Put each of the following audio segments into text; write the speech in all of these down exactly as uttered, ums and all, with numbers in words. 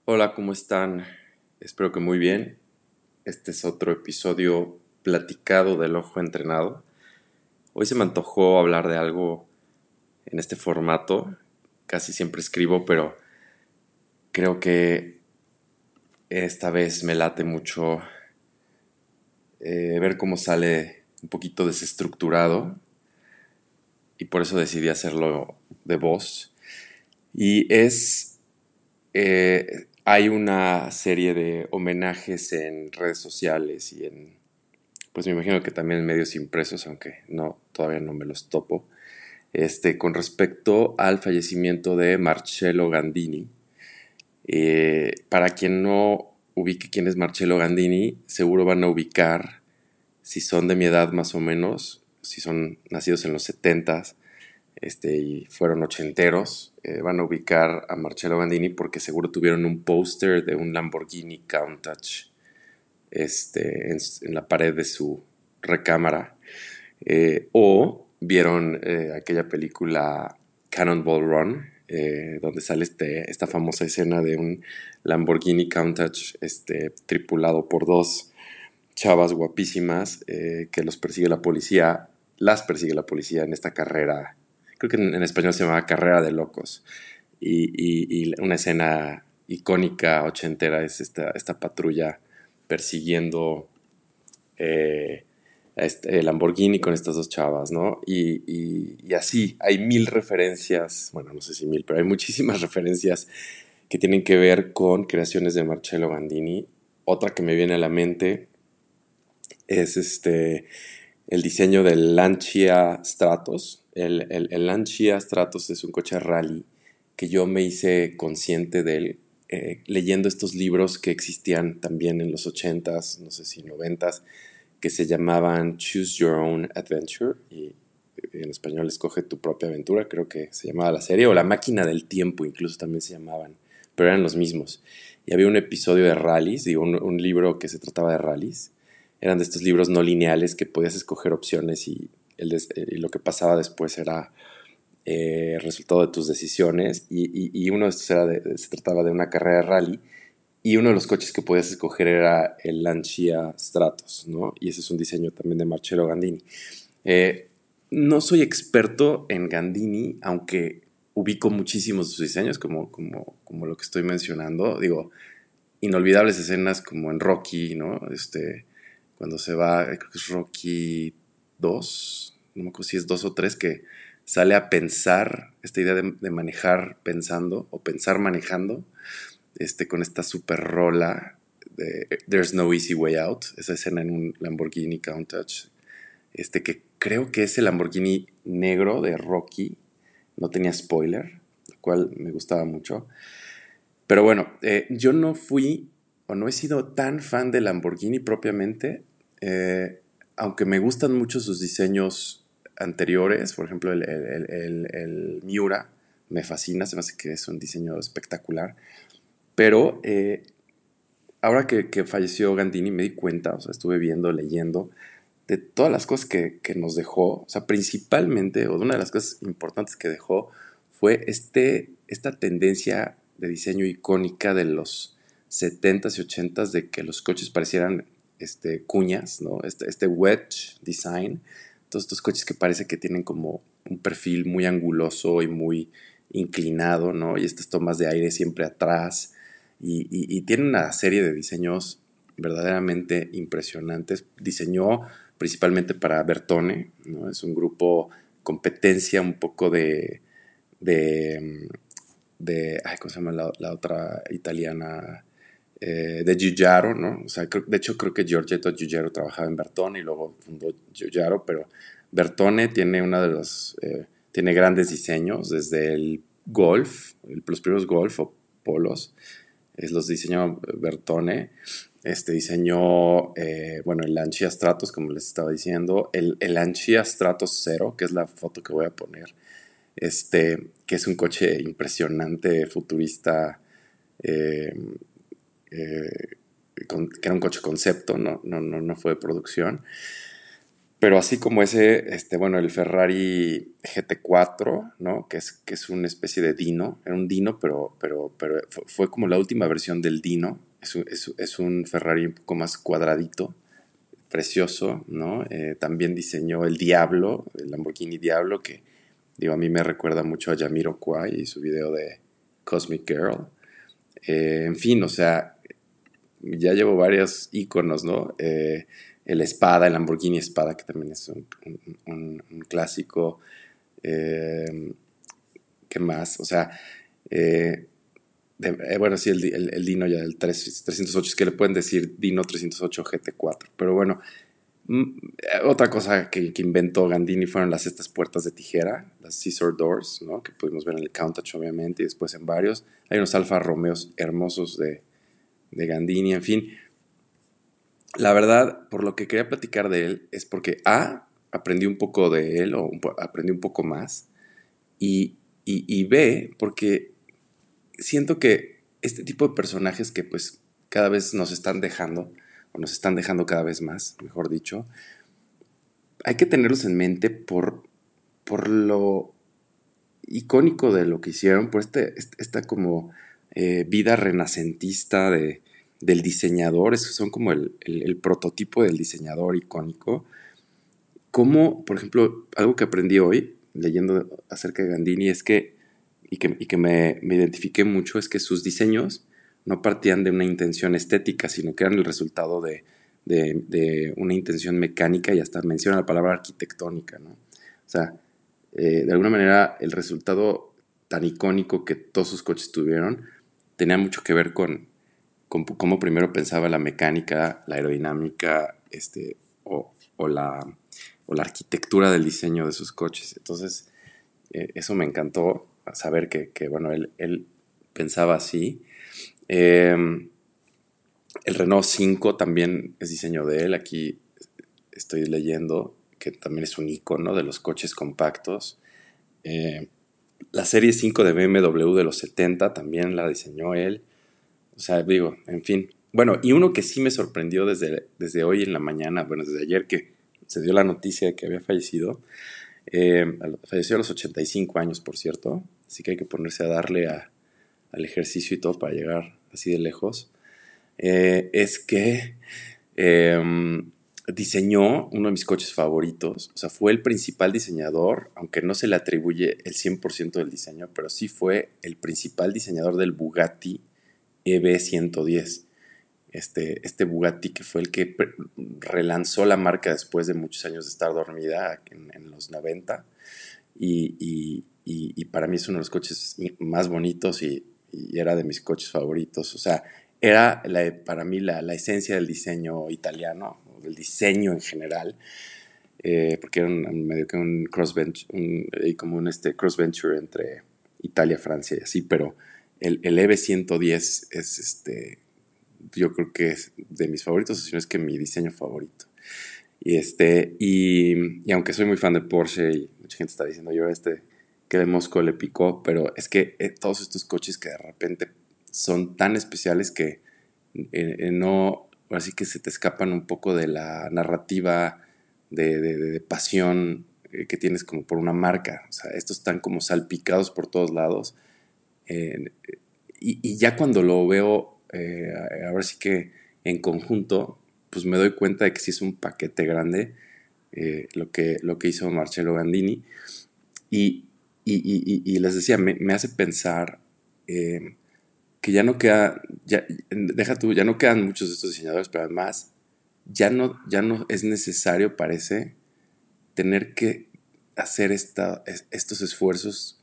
Hola, ¿cómo están? Espero que muy bien. Este es otro episodio platicado del ojo entrenado. Hoy se me antojó hablar de algo en este formato. Casi siempre escribo, pero creo que esta vez me late mucho eh, ver cómo sale un poquito desestructurado y por eso decidí hacerlo de voz. Y es eh, hay una serie de homenajes en redes sociales y en, pues me imagino que también en medios impresos, aunque no, todavía no me los topo, este, con respecto al fallecimiento de Marcello Gandini. Eh, para quien no ubique quién es Marcello Gandini, seguro van a ubicar, si son de mi edad más o menos, si son nacidos en los setentas, este, y fueron ochenteros, eh, van a ubicar a Marcello Gandini porque seguro tuvieron un póster de un Lamborghini Countach este, en, en la pared de su recámara, eh, o vieron eh, aquella película Cannonball Run, eh, donde sale este, esta famosa escena de un Lamborghini Countach este, tripulado por dos chavas guapísimas eh, que los persigue la policía, las persigue la policía en esta carrera, creo que en, en español se llamaba Carrera de Locos, y, y, y una escena icónica ochentera es esta, esta patrulla persiguiendo eh, a este Lamborghini con estas dos chavas, ¿no? Y, y, y así, hay mil referencias, bueno, no sé si mil, pero hay muchísimas referencias que tienen que ver con creaciones de Marcello Gandini. Otra que me viene a la mente es este, el diseño del Lancia Stratos. El, el, el Lancia Stratos es un coche rally que yo me hice consciente de él eh, leyendo estos libros que existían también en los ochentas, no sé si noventas, que se llamaban Choose Your Own Adventure y en español Escoge tu propia aventura, creo que se llamaba la serie, o La máquina del tiempo incluso también se llamaban, pero eran los mismos. Y había un episodio de rallies, digo, un, un libro que se trataba de rallies. Eran de estos libros no lineales que podías escoger opciones y, el des, y lo que pasaba después era eh, resultado de tus decisiones. Y, y, y uno de estos era de, se trataba de una carrera de rally y uno de los coches que podías escoger era el Lancia Stratos, ¿no? Y ese es un diseño también de Marcello Gandini. Eh, no soy experto en Gandini, aunque ubico muchísimos de sus diseños, como, como, como lo que estoy mencionando. Digo, inolvidables escenas como en Rocky, ¿no? Este, cuando se va, creo que es Rocky dos, no me acuerdo si es dos o tres, que sale a pensar, esta idea de, de manejar pensando, o pensar manejando, este, con esta super rola de There's No Easy Way Out, esa escena en un Lamborghini Countach, este, que creo que es el Lamborghini negro de Rocky, no tenía spoiler, lo cual me gustaba mucho. Pero bueno, eh, yo no fui o no he sido tan fan de Lamborghini propiamente, eh, aunque me gustan mucho sus diseños anteriores, por ejemplo el, el, el, el Miura me fascina, se me hace que es un diseño espectacular, pero eh, ahora que, que, falleció Gandini me di cuenta, o sea, estuve viendo, leyendo, de todas las cosas que, que nos dejó, o sea, principalmente, o de una de las cosas importantes que dejó, fue este, esta tendencia de diseño icónica de los setentas y ochentas de que los coches parecieran este, cuñas, ¿no? Este, este wedge design, todos estos coches que parece que tienen como un perfil muy anguloso y muy inclinado, ¿no? Y estas tomas de aire siempre atrás, y, y, y tiene una serie de diseños verdaderamente impresionantes. Diseñó principalmente para Bertone, ¿no? Es un grupo competencia un poco de, de, de ay, ¿cómo se llama la, la otra italiana? Eh, de Giugiaro, ¿no? O sea, creo, de hecho creo que Giorgetto Giugiaro trabajaba en Bertone y luego fundó Giugiaro, pero Bertone tiene una de los, eh, tiene grandes diseños, desde el Golf, los primeros Golf o Polos, es los diseñó Bertone. Este diseñó, eh, bueno, el Lancia Stratos, como les estaba diciendo, el, el Lancia Stratos Zero, que es la foto que voy a poner, este, que es un coche impresionante, futurista, eh, eh, con, que era un coche concepto, no, no, no, no fue de producción. Pero así como ese, este, bueno, el Ferrari G T cuatro, ¿no? Que es, que es una especie de Dino. Era un Dino, pero, pero, pero fue, fue como la última versión del Dino. Es, un- es, es un Ferrari un poco más cuadradito, precioso, ¿no? Eh, también diseñó el Diablo, el Lamborghini Diablo, que, digo, a mí me recuerda mucho a Jamiroquai y su video de Cosmic Girl. Eh, en fin, o sea, ya llevo varios iconos, ¿no? Eh, el Espada, el Lamborghini Espada, que también es un, un- un clásico. Eh, ¿Qué más? O sea, eh, de- eh, bueno, sí, el, el- el Dino ya, el tres- trescientos ocho, es que le pueden decir Dino trescientos ocho G T cuatro. Pero bueno, mm, eh, otra cosa que, que inventó Gandini fueron las estas puertas de tijera, las scissor doors, ¿no? Que pudimos ver en el Countach, obviamente, y después en varios. Hay unos Alfa Romeos hermosos de, de Gandini, en fin. La verdad, por lo que quería platicar de él es porque A, aprendí un poco de él o un po- aprendí un poco más y, y, y B, porque siento que este tipo de personajes que pues cada vez nos están dejando o nos están dejando cada vez más, mejor dicho, hay que tenerlos en mente por, por lo icónico de lo que hicieron, por este, este- esta como eh, vida renacentista de, del diseñador, esos son como el, el- el prototipo del diseñador icónico. Como, por ejemplo, algo que aprendí hoy, leyendo acerca de Gandini, es que, y que, y que me, me identifiqué mucho, es que sus diseños no partían de una intención estética, sino que eran el resultado de, de, de una intención mecánica y hasta menciona la palabra arquitectónica, ¿no? O sea, eh, de alguna manera el resultado tan icónico que todos sus coches tuvieron tenía mucho que ver con, con cómo primero pensaba la mecánica, la aerodinámica, este, o, o la, o la arquitectura del diseño de sus coches. Entonces, eh, eso me encantó, saber que, que bueno, él, él pensaba así. Eh, el Renault cinco también es diseño de él. Aquí estoy leyendo que también es un icono de los coches compactos. Eh, la serie cinco de B M W de los setenta también la diseñó él. O sea, digo, en fin. Bueno, y uno que sí me sorprendió desde, desde hoy en la mañana, bueno, desde ayer que se dio la noticia de que había fallecido. Eh, falleció a los ochenta y cinco años, por cierto. Así que hay que ponerse a darle a, al ejercicio y todo para llegar así de lejos. Eh, es que eh, diseñó uno de mis coches favoritos. O sea, fue el principal diseñador, aunque no se le atribuye el cien por ciento del diseño, pero sí fue el principal diseñador del Bugatti E B ciento diez. Este, este Bugatti que fue el que relanzó la marca después de muchos años de estar dormida en, en los noventa. Y, y, y, y, para mí es uno de los coches más bonitos y, y era de mis coches favoritos. O sea, era la, para mí la, la, esencia del diseño italiano, del diseño en general, eh, porque era un, medio que un cross venture, un, como un este, cross venture entre Italia, Francia y así, pero el, el E B ciento diez es este, yo creo que es de mis favoritos, si no es que mi diseño favorito. Y, este, y, y aunque soy muy fan de Porsche y mucha gente está diciendo yo este que de Moscú le picó, pero es que eh, todos estos coches que de repente son tan especiales que eh, eh, no, así que se te escapan un poco de la narrativa de, de, de pasión eh, que tienes como por una marca. O sea, estos están como salpicados por todos lados. Eh, y, y ya cuando lo veo, eh, ahora sí que en conjunto, pues me doy cuenta de que sí es un paquete grande eh, lo, que, lo que hizo Marcello Gandini. Y, y, y, y les decía, me, me hace pensar eh, que ya no queda, ya, deja tú, ya no quedan muchos de estos diseñadores, pero además ya no, ya no es necesario, parece, tener que hacer esta, estos esfuerzos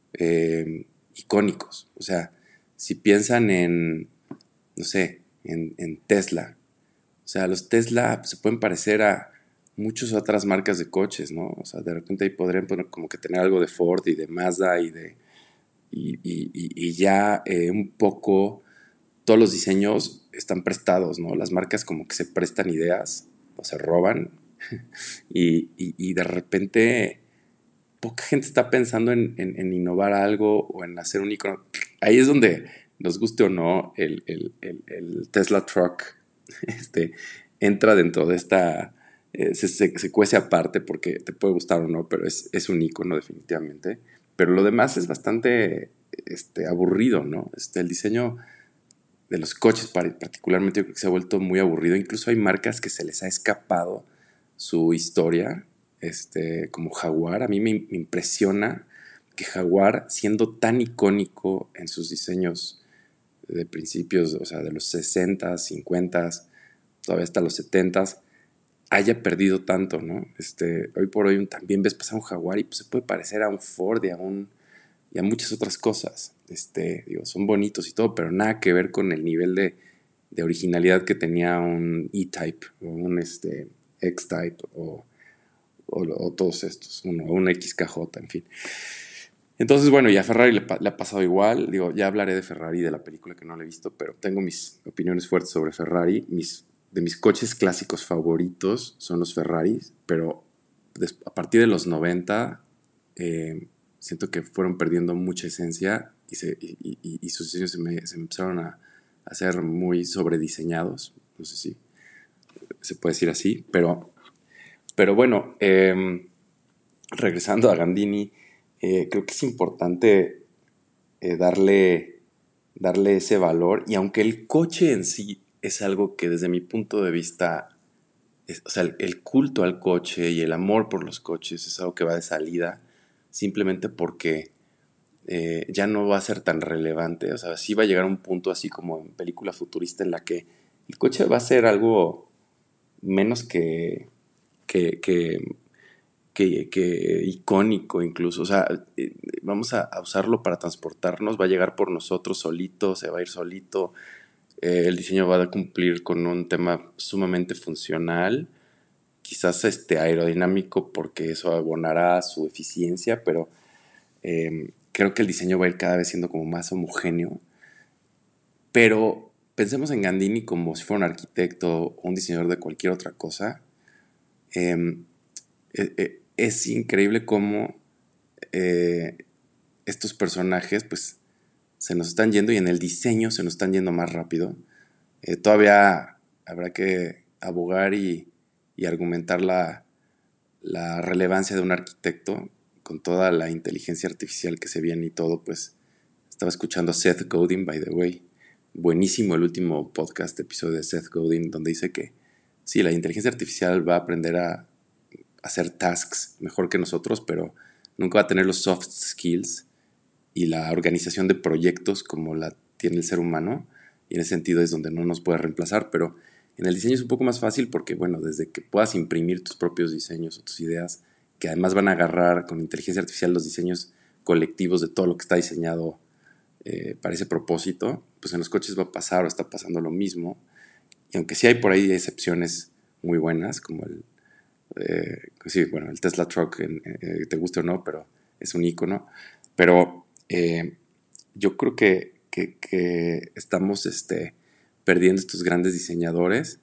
eh, icónicos. O sea, si piensan en, no sé, en, en Tesla, o sea, los Tesla se pueden parecer a muchas otras marcas de coches, ¿no? O sea, de repente ahí podrían poner como que tener algo de Ford y de Mazda y de y, y, y ya eh, un poco todos los diseños están prestados, ¿no? Las marcas como que se prestan ideas o se roban y, y, y de repente poca gente está pensando en, en, en innovar algo o en hacer un icono. Ahí es donde, nos guste o no, el, el, el, el Tesla Truck este, entra dentro de esta eh, se, se, se cuece aparte porque te puede gustar o no, pero es, es un icono definitivamente. Pero lo demás es bastante este, aburrido, ¿no? Este, el diseño de los coches particularmente yo creo que se ha vuelto muy aburrido. Incluso hay marcas que se les ha escapado su historia, este, como Jaguar. A mí me, me impresiona que Jaguar, siendo tan icónico en sus diseños de principios, o sea, de los sesenta, cincuenta, todavía hasta los setenta, haya perdido tanto, ¿no? Este, hoy por hoy también ves pasar un Jaguar y pues, se puede parecer a un Ford y a, un, y a muchas otras cosas. Este, digo, son bonitos y todo, pero nada que ver con el nivel de, de originalidad que tenía un E-Type o un este, X-Type o, o, o todos estos, uno, un X K J, en fin. Entonces, bueno, y a Ferrari le, le ha pasado igual. Digo, ya hablaré de Ferrari, de la película que no la he visto, pero tengo mis opiniones fuertes sobre Ferrari. Mis, de mis coches clásicos favoritos son los Ferraris, pero des, a partir de los noventa eh, siento que fueron perdiendo mucha esencia y, se, y, y, y sus diseños se, me, se empezaron a, a ser muy sobrediseñados. No sé si se puede decir así, pero, pero bueno, eh, regresando a Gandini, eh, creo que es importante eh, darle, darle ese valor. Y aunque el coche en sí es algo que desde mi punto de vista, es, o sea, el, el culto al coche y el amor por los coches es algo que va de salida, simplemente porque eh, ya no va a ser tan relevante. O sea, sí va a llegar a un punto así como en película futurista en la que el coche va a ser algo menos que, que, que Que, que icónico incluso, o sea, eh, vamos a, a usarlo para transportarnos, va a llegar por nosotros solito, se va a ir solito, eh, el diseño va a cumplir con un tema sumamente funcional, quizás este aerodinámico porque eso abonará a su eficiencia, pero eh, creo que el diseño va a ir cada vez siendo como más homogéneo, pero pensemos en Gandini como si fuera un arquitecto o un diseñador de cualquier otra cosa. eh, eh, eh, es increíble cómo eh, estos personajes pues se nos están yendo y en el diseño se nos están yendo más rápido. Eh, todavía habrá que abogar y, y argumentar la, la relevancia de un arquitecto con toda la inteligencia artificial que se viene y todo. Pues estaba escuchando a Seth Godin, by the way. Buenísimo el último podcast, episodio de Seth Godin, donde dice que sí, la inteligencia artificial va a aprender a hacer tasks mejor que nosotros, pero nunca va a tener los soft skills y la organización de proyectos como la tiene el ser humano, y en ese sentido es donde no nos puede reemplazar. Pero en el diseño es un poco más fácil porque, bueno, desde que puedas imprimir tus propios diseños o tus ideas, que además van a agarrar con inteligencia artificial los diseños colectivos de todo lo que está diseñado eh, para ese propósito, pues en los coches va a pasar o está pasando lo mismo. Y aunque sí hay por ahí excepciones muy buenas, como el Eh, sí, bueno, el Tesla Truck, eh, te guste o no, pero es un icono. Pero eh, yo creo que, que, que estamos este, perdiendo estos grandes diseñadores.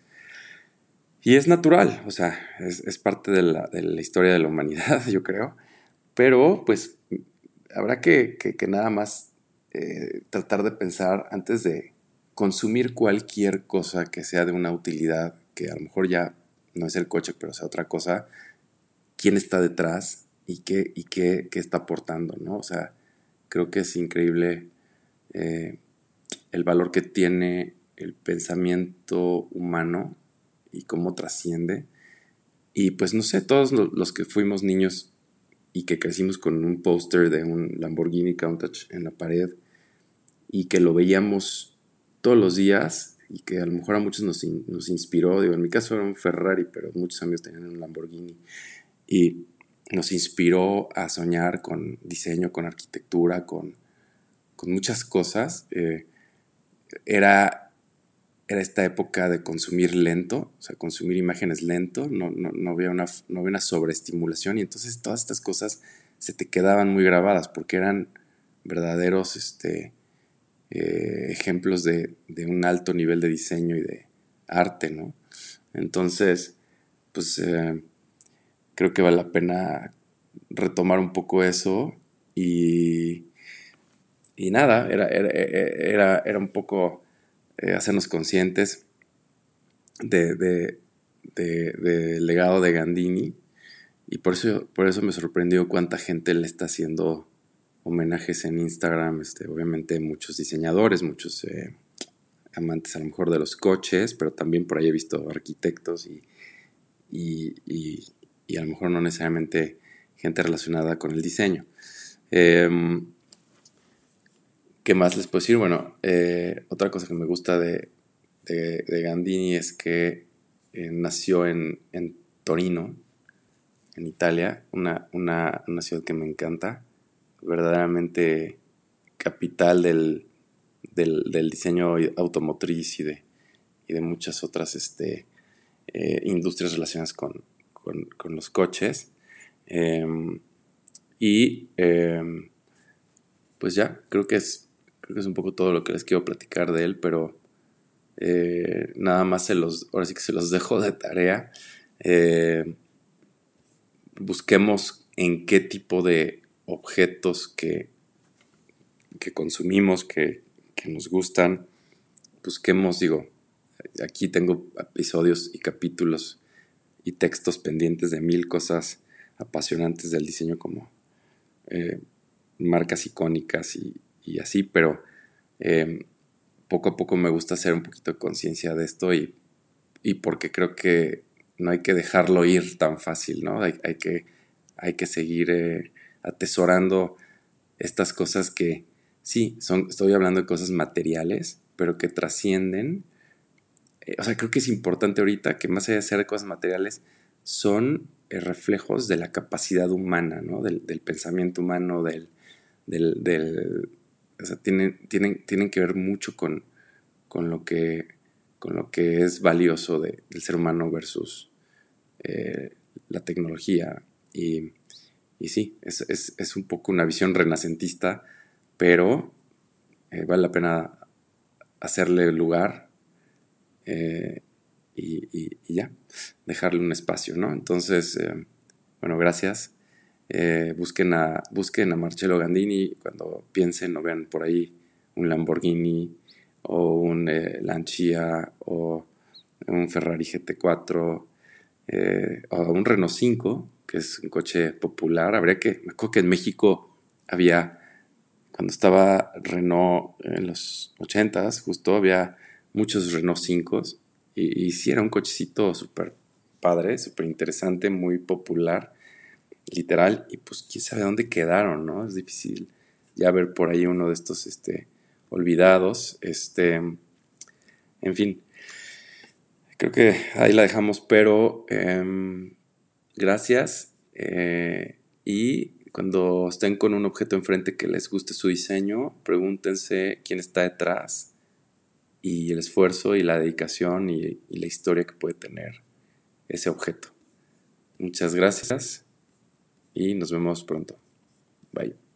Y es natural, o sea, es, es parte de la, de la historia de la humanidad, yo creo. Pero, pues, habrá que, que, que nada más eh, tratar de pensar antes de consumir cualquier cosa que sea de una utilidad, que a lo mejor ya no es el coche, pero sea otra cosa, quién está detrás y qué, y qué, qué está aportando, ¿no? O sea, creo que es increíble eh, el valor que tiene el pensamiento humano y cómo trasciende. Y pues no sé, todos los que fuimos niños y que crecimos con un póster de un Lamborghini Countach en la pared y que lo veíamos todos los días y que a lo mejor a muchos nos, in, nos inspiró, digo, en mi caso era un Ferrari, pero muchos amigos tenían un Lamborghini y nos inspiró a soñar con diseño, con arquitectura, con, con muchas cosas. Eh, era, era esta época de consumir lento, o sea, consumir imágenes lento, no, no, no, había una, no había una sobreestimulación y entonces todas estas cosas se te quedaban muy grabadas porque eran verdaderos este, eh, ejemplos de, de un alto nivel de diseño y de arte, ¿no? Entonces, pues eh, creo que vale la pena retomar un poco eso y, y nada, era, era, era, era un poco eh, hacernos conscientes de, de, de, de legado de Gandini, y por eso, por eso me sorprendió cuánta gente le está haciendo homenajes en Instagram. Este, obviamente muchos diseñadores, muchos eh, amantes a lo mejor de los coches, pero también por ahí he visto arquitectos y, y, y, y a lo mejor no necesariamente gente relacionada con el diseño. Eh, ¿Qué más les puedo decir? Bueno, eh, otra cosa que me gusta de, de, de Gandini es que eh, nació en, en Torino, en Italia, una, una, una ciudad que me encanta, verdaderamente capital del, del, del diseño automotriz y de, y de muchas otras este, eh, industrias relacionadas con, con, con los coches. Eh, y eh, pues ya, creo que es creo que es un poco todo lo que les quiero platicar de él, pero eh, nada más se los, ahora sí que se los dejo de tarea. Eh, busquemos en qué tipo de objetos que, que consumimos, que, que nos gustan, busquemos, digo, aquí tengo episodios y capítulos y textos pendientes de mil cosas apasionantes del diseño, como eh, marcas icónicas y, y así, pero eh, poco a poco me gusta hacer un poquito de conciencia de esto, y, y porque creo que no hay que dejarlo ir tan fácil, ¿no? Hay, hay que, hay que seguir eh, atesorando estas cosas que, sí, son, estoy hablando de cosas materiales, pero que trascienden. Eh, o sea, creo que es importante ahorita que más allá de ser cosas materiales, son eh, reflejos de la capacidad humana, ¿no? Del, del pensamiento humano, del, del, del o sea, tienen, tienen, tienen que ver mucho con, con, lo, que, con lo que es valioso de, del ser humano versus eh, la tecnología. Y, y sí, es, es, es un poco una visión renacentista, pero eh, vale la pena hacerle lugar eh, y, y, y ya, dejarle un espacio, ¿no? Entonces, eh, bueno, gracias. Eh, busquen, a, busquen a Marcello Gandini cuando piensen o vean por ahí un Lamborghini o un eh, Lancia o un Ferrari G T cuatro eh, o un Renault cinco, que es un coche popular. Habría que, me acuerdo que en México había, cuando estaba Renault en los ochentas, justo había muchos Renault cinco y, y sí era un cochecito súper padre, súper interesante, muy popular, literal, y pues quién sabe dónde quedaron, ¿no? Es difícil ya ver por ahí uno de estos este, olvidados, este, en fin, creo que ahí la dejamos, pero eh, gracias, eh, y cuando estén con un objeto enfrente que les guste su diseño, pregúntense quién está detrás y el esfuerzo y la dedicación y, y la historia que puede tener ese objeto. Muchas gracias y nos vemos pronto. Bye.